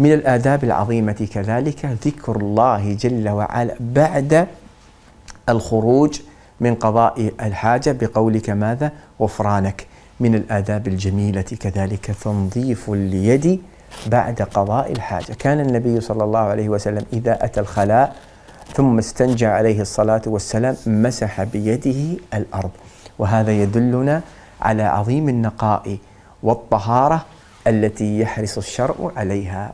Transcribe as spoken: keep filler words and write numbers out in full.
من الآداب العظيمة كذلك ذكر الله جل وعلا بعد الخروج من قضاء الحاجة بقولك ماذا؟ غفرانك. من الآداب الجميلة كذلك تنظيف اليد بعد قضاء الحاجة. كان النبي صلى الله عليه وسلم إذا أتى الخلاء ثم استنجى عليه الصلاة والسلام مسح بيده الأرض، وهذا يدلنا على عظيم النقاء والطهارة التي يحرص الشرع عليها.